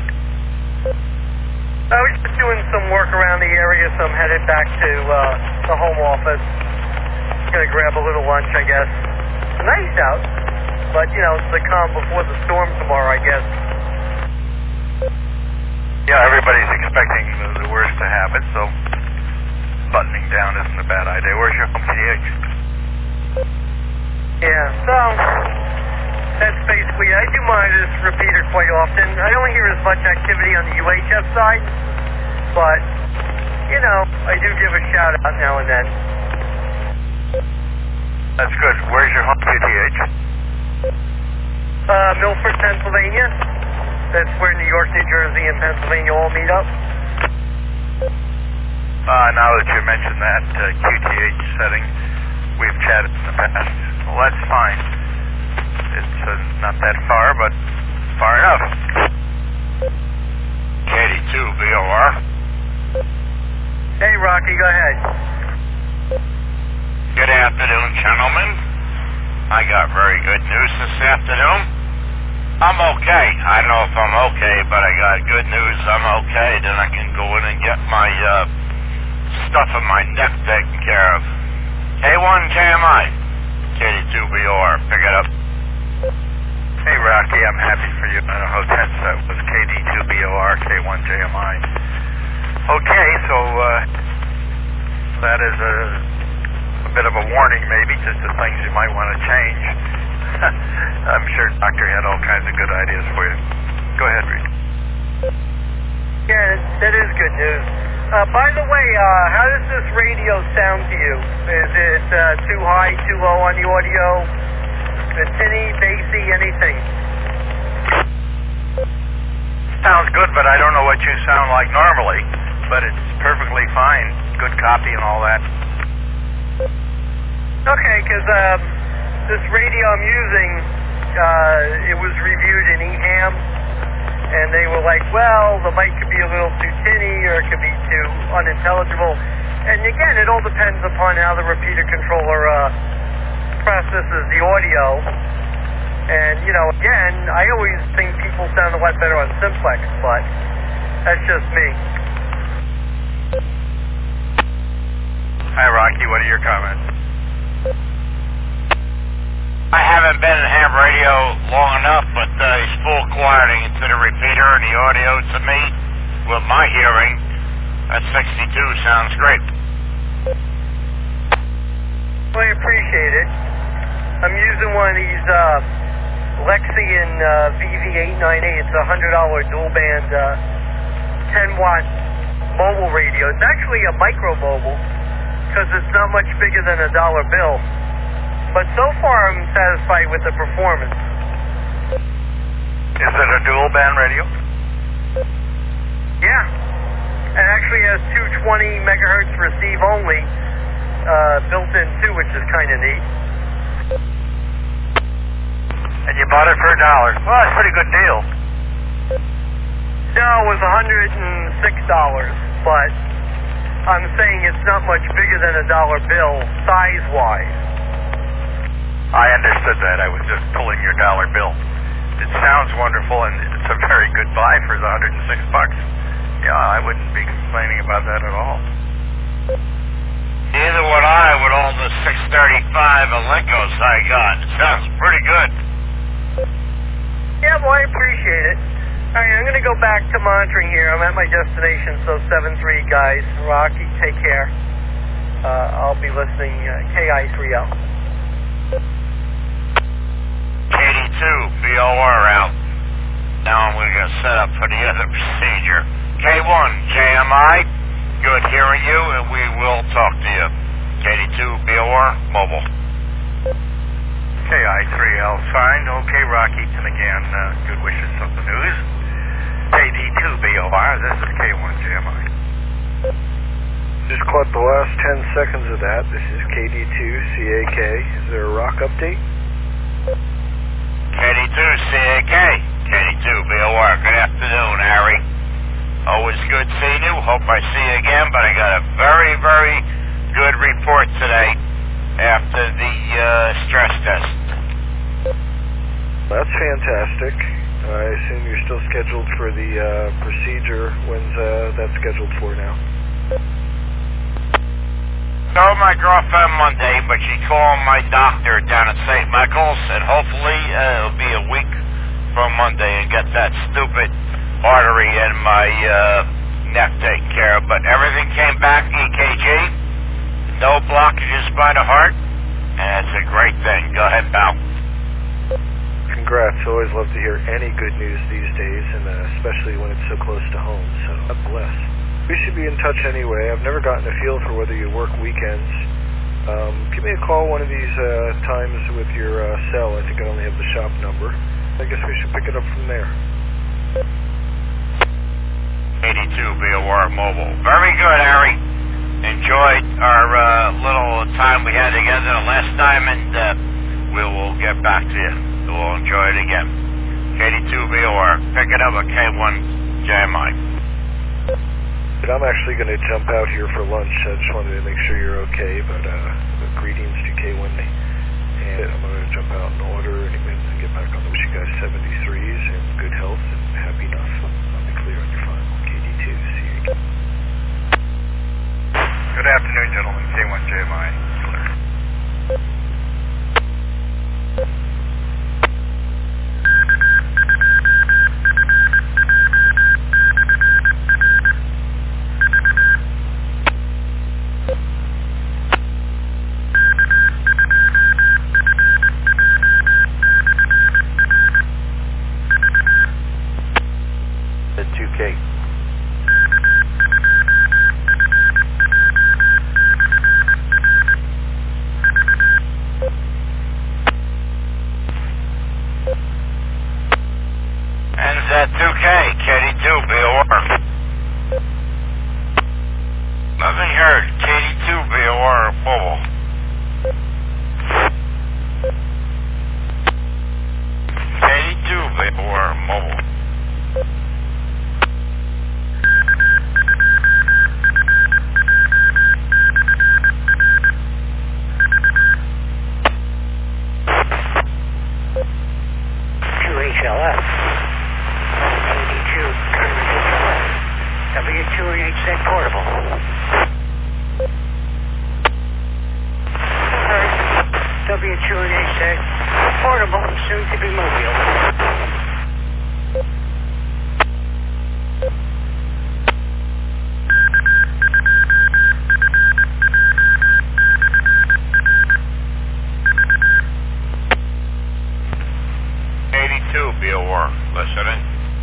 I was just doing some work around the area, so I'm headed back to uh, the home office. Gonna grab a little lunch, I guess. It's nice out, but you know, it's the calm before the storm tomorrow, I guess. Yeah, everybody's expecting the, the worst to happen, so buttoning down isn't a bad idea. Where's your home P H? Yeah, so that's basically, I do monitor this repeater quite often. I don't hear as much activity on the U H F side, but, you know, I do give a shout out now and then. That's good. Where's your home P T H? Uh, Milford, Pennsylvania. That's where New York, New Jersey, and Pennsylvania all meet up. Uh, now that you mentioned that uh, Q T H setting, we've chatted in the past. Well, that's fine. It's uh, not that far, but far enough. K D two B O R. Hey, Rocky, go ahead. Good afternoon, gentlemen. I got very good news this afternoon. I'm okay. I don't know if I'm okay, but I got good news. I'm okay. Then I can go in and get my uh, stuff in my neck taken care of. K one K M I. K D two B O R. Pick it up. Hey, Rocky. I'm happy for you. I don't know how tense that was. K D two B O R, K one J M I. Okay, so uh, that is a, a bit of a warning, maybe, just the things you might want to change. I'm sure Doctor had all kinds of good ideas for you. Go ahead, Reed. Yeah, that is good news. Uh, by the way, uh, how does this radio sound to you? Is it uh, too high, too low on the audio The tinny, bassy, anything. Sounds good, but I don't know what you sound like normally. But it's perfectly fine. Good copy and all that. Okay, because um, this radio I'm using, uh, it was reviewed in E H A M, and they were like, well, the mic could be a little too tinny or it could be too unintelligible. And again, it all depends upon how the repeater controller uh, processes the audio. And, you know, again, I always think people sound a lot better on simplex, but that's just me. Hi, Rocky. What are your comments? I haven't been in ham radio long enough, but uh, he's full quieting to the repeater and the audio to me, with my hearing, at sixty-two sounds great. Well, I appreciate it. I'm using one of these uh, Lexion uh, V V eight ninety-eight. It's a one hundred dollar dual band uh, ten watt mobile radio. It's actually a micro mobile because it's not much bigger than a dollar bill. But so far I'm satisfied with the performance. Is it a dual band radio? Yeah. It actually has two twenty megahertz receive only uh, built in too, which is kind of neat. And you bought it for a dollar. Well, that's a pretty good deal. No, it was one hundred six dollars, but I'm saying it's not much bigger than a dollar bill size-wise. I understood that. I was just pulling your dollar bill. It sounds wonderful, and it's a very good buy for the one hundred six bucks. Yeah, I wouldn't be complaining about that at all. Neither would I with all the six thirty-five Alengos I got. It sounds pretty good. Yeah, well, I appreciate it. All right, I'm going to go back to monitoring here. I'm at my destination, so seven three, guys. Rocky, take care. Uh, I'll be listening, uh, K I three L. eighty-two, B O R out. Now I'm going to get set up for the other procedure. K one, J M I, good hearing you, and we will talk to you. K eighty-two, B O R, mobile. K I three L signed. Okay, Rocky, and again, uh, good wishes of the news. K D two, B O R, this is K one, J M I. Just caught the last ten seconds of that. This is K D two, C A K. Is there a rock update? K D two, C A K. K D two, B O R. Good afternoon, Harry. Always good seeing you. Hope I see you again, but I got a very, very good report today after the uh, stress test. That's fantastic. I assume you're still scheduled for the uh, procedure. When's uh, that scheduled for now? Told my girlfriend Monday, but she called my doctor down at Saint Michael's, and hopefully uh, it'll be a week from Monday and get that stupid artery in my uh, neck taken care of. But everything came back E K G, no blockages by the heart, and it's a great thing. Go ahead, pal. Congrats. Always love to hear any good news these days, and uh, especially when it's so close to home, so God bless. We should be in touch anyway. I've never gotten a feel for whether you work weekends. Um, give me a call one of these uh, times with your uh, cell. I think I only have the shop number. I guess we should pick it up from there. eighty-two, B O R mobile. Very good, Harry. Enjoyed our uh, little time we had together last time, and uh, we will get back to you. We'll enjoy it again. K eighty-two, B O R. Pick it up at K one, J M I. I'm actually going to jump out here for lunch. I just wanted to make sure you're okay, but uh, greetings to K one. And I'm going to jump out and order any minute and get back on the wish you guys seventy-threes and good health and happy enough. I'll be clear on your final. K D two, C A K. Good afternoon, gentlemen. K one, J M I. Clear. two K. said. Portable, soon to be mobile. eighty-two, B O R, listening.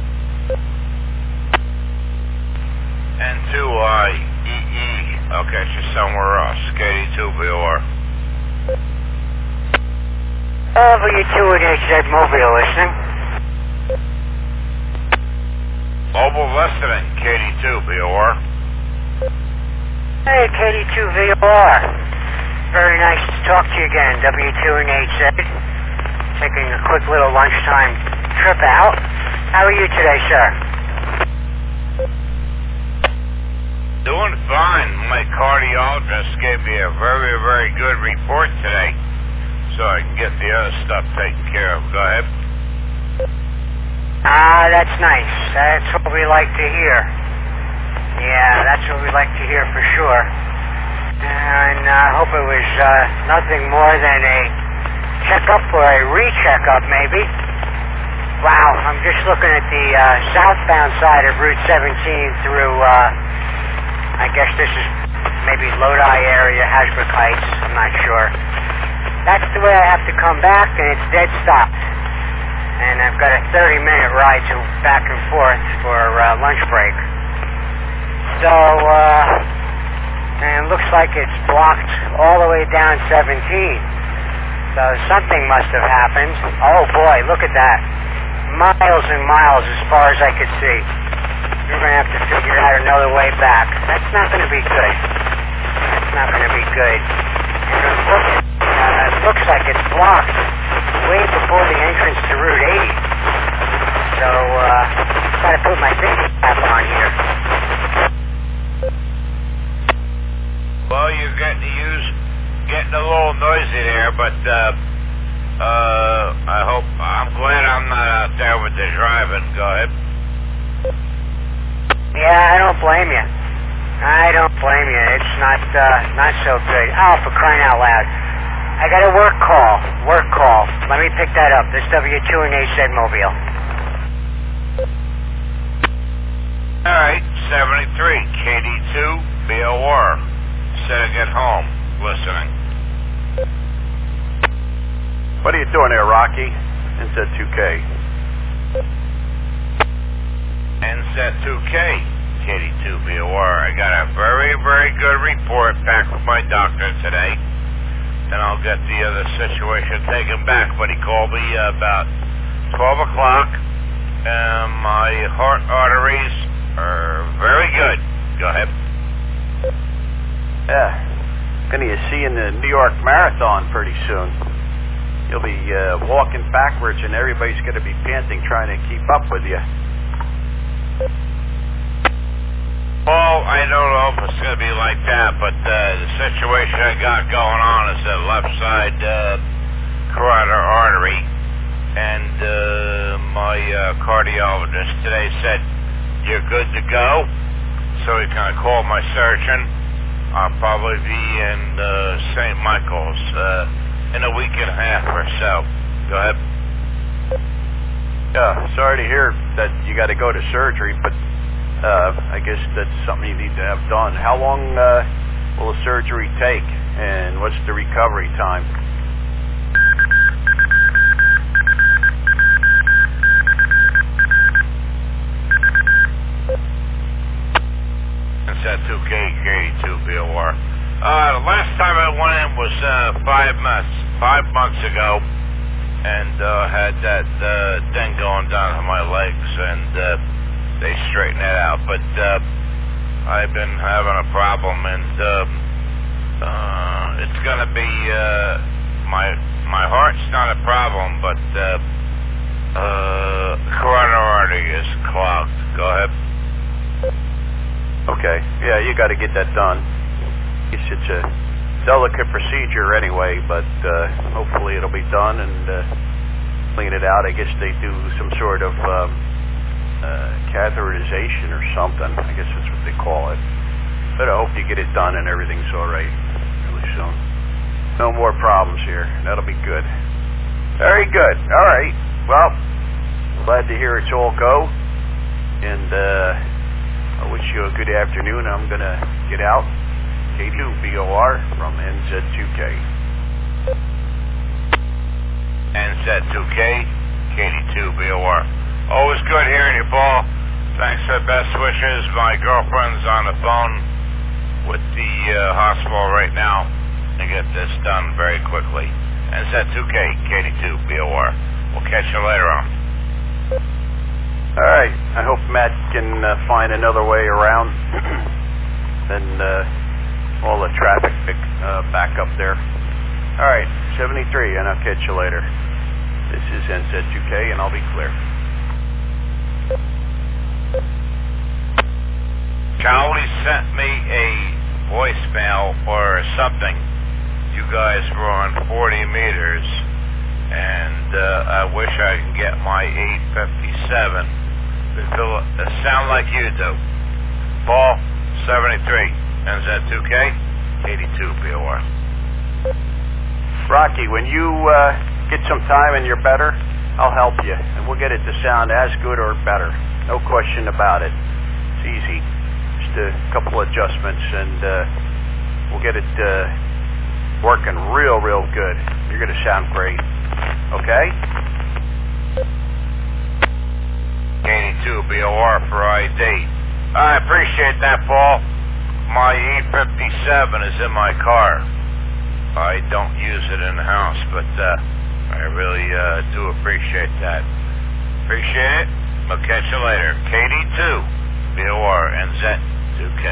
N two I E E, okay, she's somewhere else. K eighty-two, B O R. W two and H Z Mobile, listening. Mobile listening, K eighty-two, B O R. Hey, K eighty-two V O R. Very nice to talk to you again, W two and H Z. Taking a quick little lunchtime trip out. How are you today, sir? Doing fine. My cardiologist gave me a very, very good report today, so I can get the other stuff taken care of. Go ahead. Ah, that's nice. That's what we like to hear. Yeah, that's what we like to hear for sure. And I hope it was uh, nothing more than a checkup or a re-checkup, maybe. Wow, I'm just looking at the uh, southbound side of Route seventeen through, uh, I guess this is maybe Lodi area, Hasbrook Heights, I'm not sure. That's the way I have to come back, and it's dead stop. And I've got a thirty minute ride to back and forth for uh, lunch break. So, uh, and it looks like it's blocked all the way down seventeen. So something must have happened. Oh boy, look at that. Miles and miles as far as I could see. You're going to have to figure out another way back. That's not going to be good. That's not going to be good. And it looks, uh, it looks like it's blocked way before the entrance to Route eighty. So, uh, got to put my thinking cap on here. Well, you're getting to use, getting a little noisy there, but, uh, uh, I hope, I'm glad I'm not out there with the driving. Go ahead. Yeah, I don't blame you. I don't blame you. It's not, uh, not so good. Oh, for crying out loud. I got a work call. Work call. Let me pick that up. This W two and H Z Mobile. Alright, seventy-three, K D two, B O R. Sitting at home, listening. What are you doing there, Rocky? N Z two K. N Z two K, K D two, B O R. I got a very, very good report back from my doctor today. And I'll get the other situation taken back. But he called me uh, about twelve o'clock. And my heart arteries are very good. Go ahead. Yeah. Gonna see you in the New York Marathon pretty soon. You'll be uh, walking backwards and everybody's gonna be panting trying to keep up with you. Well, I don't know if it's going to be like that, but uh, the situation I got going on is the left side uh, carotid artery, and uh, my uh, cardiologist today said, you're good to go, so he kind of called my surgeon. I'll probably be in uh, Saint Michael's uh, in a week and a half or so. Go ahead. Yeah, sorry to hear that you got to go to surgery, but Uh, I guess that's something you need to have done. How long uh, will the surgery take, and what's the recovery time? It's at two K, K eighty-two, B O R. Uh, the last time I went in was uh, five months, five months ago, and uh, had that uh, thing going down to my legs, and uh, they straighten that out, but uh, I've been having a problem, and uh, uh, it's going to be uh, my my heart's not a problem, but uh, uh, carotid artery is clogged. Go ahead. Okay, yeah, you got to get that done. It's, it's a delicate procedure anyway, but uh, hopefully it'll be done and uh, clean it out. I guess they do some sort of Um, Uh, catheterization or something. I guess that's what they call it. But I hope you get it done and everything's all right really soon. No more problems here. That'll be good. Very good. All right. Well, glad to hear it's all go. And uh, I wish you a good afternoon. I'm going to get out. K two B O R from N Z two K. N Z two K, K D two B O R. Always good hearing you, Paul. Thanks for the best wishes. My girlfriend's on the phone with the uh, hospital right now to get this done very quickly. N Z two K, K D two B O R. We'll catch you later on. All right. I hope Matt can uh, find another way around than uh, all the traffic uh, back up there. All right, seventy-three, and I'll catch you later. This is N Z two K, and I'll be clear. Charlie sent me a voicemail or something. You guys were on forty meters, and uh, I wish I could get my eight fifty-seven to feel, uh, sound like you do. Paul, seventy-three, N Z two K, eighty-two B O R. Rocky, when you uh, get some time and you're better, I'll help you, and we'll get it to sound as good or better. No question about it. It's easy. Just a couple adjustments, and uh, we'll get it uh, working real, real good. You're going to sound great. Okay? eighty-two B O R for I D. I appreciate that, Paul. My E fifty-seven is in my car. I don't use it in the house, but uh, I really uh, do appreciate that. Appreciate it. I'll catch you later. K D two B O R N Z two K.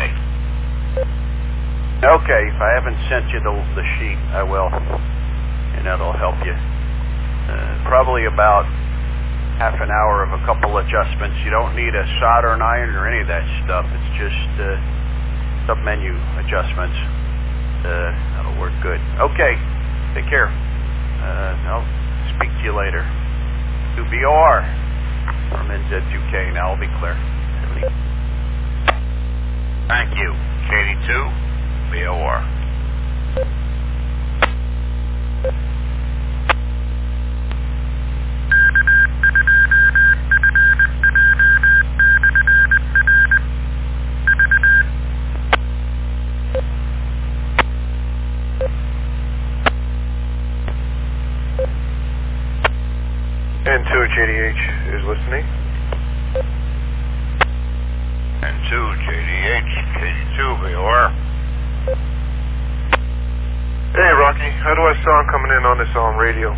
Okay, if I haven't sent you the, the sheet, I will, and that'll help you. Uh, probably about half an hour of a couple adjustments. You don't need a soldering iron or any of that stuff. It's just uh, sub-menu adjustments. Uh, that'll work good. Okay, take care. Uh, I'll speak to you later. two B O R from N Z two K. Now I'll be clear. Thank you. K D two B O R. N two J D H is listening. N two J D H, K D two B O R. Hey, Rocky. How do I sound coming in on this on radio?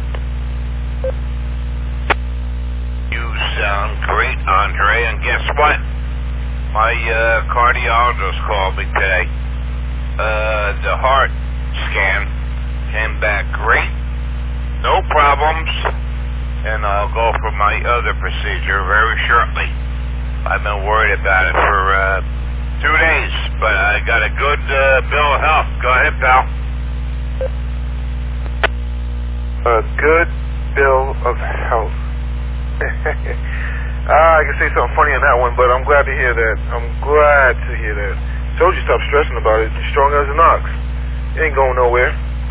You sound great, Andre, and guess what? My uh, cardiologist called me today. Uh, the heart scan came back great. No problems. And I'll go for my other procedure very shortly. I've been worried about it for uh, two days, but I got a good uh, bill of health. Go ahead, pal. A good bill of health. ah, I can say something funny on that one, but I'm glad to hear that. I'm glad to hear that. Told you stop stressing about it. You're strong as an ox. You ain't going nowhere.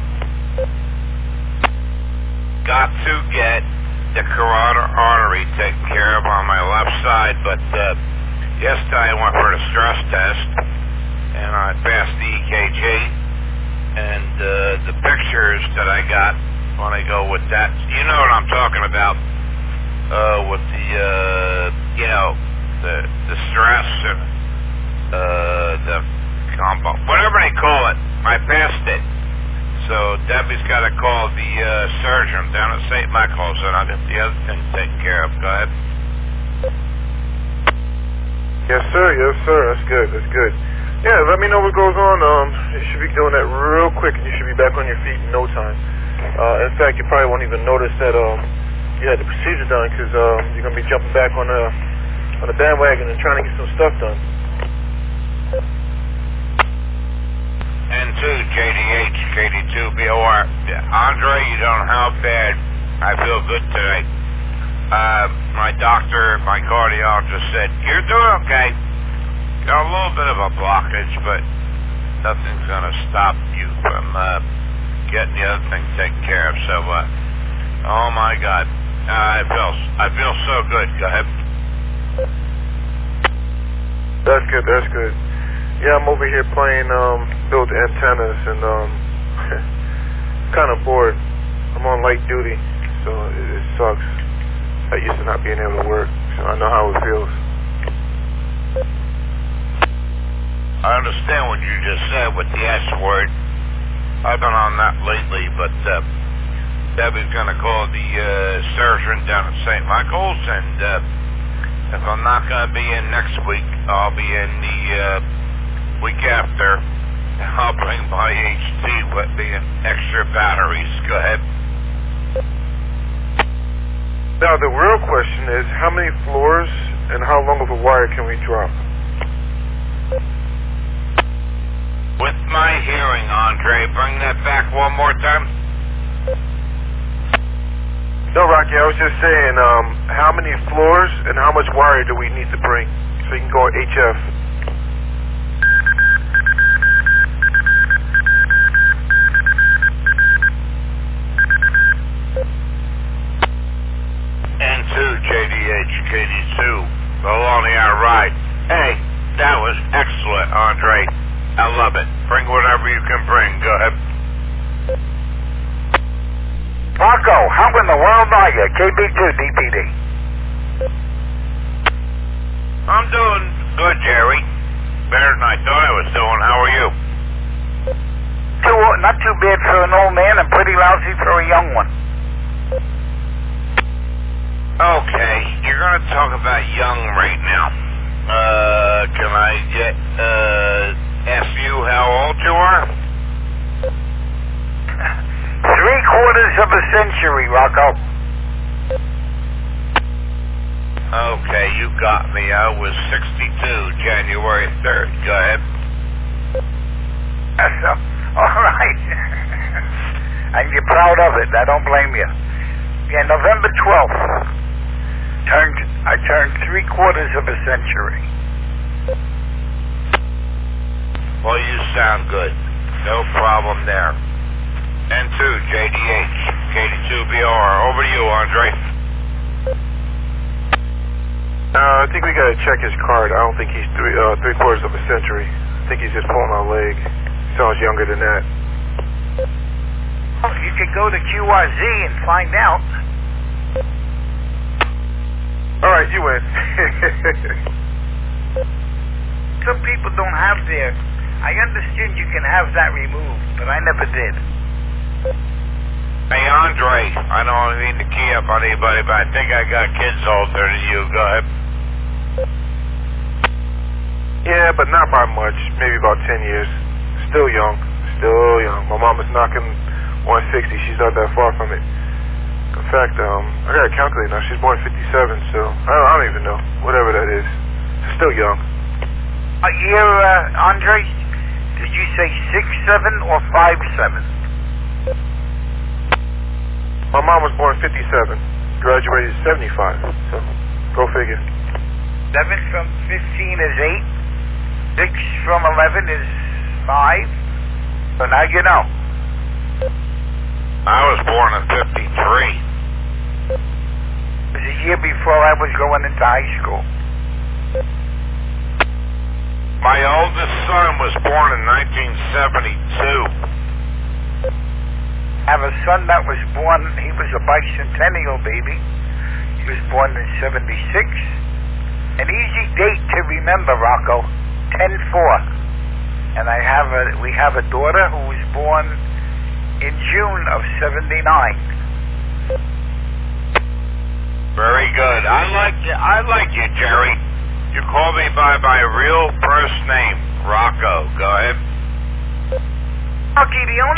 Got to get the carotid artery taken care of on my left side, but uh, yesterday I went for the stress test, and I passed the E K G, and uh, the pictures that I got when I go with that, you know what I'm talking about, uh, with the, uh, you know, the, the stress and uh, the combo, whatever they call it, I passed it. So Debbie's got to call the uh, surgeon down at Saint Michael's, and I'll get the other thing taken care of. Go ahead. Yes, sir. Yes, sir. That's good. That's good. Yeah, let me know what goes on. Um, you should be doing that real quick, and you should be back on your feet in no time. Uh, in fact, you probably won't even notice that um, you had the procedure done, because um, you're going to be jumping back on the on the bandwagon and trying to get some stuff done. N two J D H, K D two B O R. Andre, you don't know how bad I feel good today. Uh, my doctor, my cardiologist said, you're doing okay. Got a little bit of a blockage, but nothing's going to stop you from uh, getting the other thing taken care of. So uh, Oh my God. Uh, I feel I feel so good. Go ahead. That's good, that's good. Yeah, I'm over here playing um build antennas and um kind of bored. I'm on light duty, so it, it sucks. I used to not being able to work, so I know how it feels. I understand what you just said with the S word. I've been on that lately, but uh, Debbie's going to call the uh, surgeon down at Saint Michael's, and uh, if I'm not going to be in next week, I'll be in the uh, week after. I'll bring my H T with me and extra batteries. Go ahead. Now, the real question is, how many floors and how long of a wire can we drop? With my hearing, Andre, bring that back one more time. No, Rocky, I was just saying, um, how many floors and how much wire do we need to bring so you can go H F? N two, J D H, K D two, Bologna, right. Hey, that was excellent, Andre. I love it. Bring whatever you can bring. Go ahead. Rocco, how in the world are you? K B two D P D. I'm doing good, Jerry. Better than I thought I was doing. How are you? Too, not too bad for an old man and pretty lousy for a young one. Okay, you're going to talk about young right now. Uh, can I get, uh... ask you how old you are? Three quarters of a century, Rocco. Okay, you got me. I was sixty-two, January third. Go ahead. That's uh, all right. And you're proud of it. I don't blame you. Yeah, November twelfth. Turned, I turned three quarters of a century. Well, you sound good. No problem there. N two, J D H, K D two B R. Over to you, Andre. Uh, I think we gotta check his card. I don't think he's three, uh, three quarters of a century. I think he's just pulling our leg. Sounds younger than that. Oh, you could go to Q R Z and find out. Alright, you win. Some people don't have their... I understand you can have that removed, but I never did. Hey, Andre, I don't mean to key up on anybody, but I think I got kids older than you. Go ahead. Yeah, but not by much. Maybe about ten years. Still young. Still young. My mom is knocking one sixty. She's not that far from it. In fact, um, I gotta calculate now. She's born fifty-seven, so I don't, I don't even know. Whatever that is. Still young. A year, uh, Andre? Did you say six seven or five seven? My mom was born fifty-seven. Graduated seventy-five. So, go figure. seven from fifteen is eight. six from eleven is five. So now you know. I was born in fifty-three. It was a year before I was going into high school. My oldest son was born in nineteen seventy-two. I have a son that was born, he was a bicentennial baby. He was born in seventy-six. An easy date to remember, Rocco, ten four. And I have a, we have a daughter who was born in June of seventy-nine. Very good. I like you, I like you, Jerry. You call me by my real first name, Rocco. Go ahead. Rocky, the only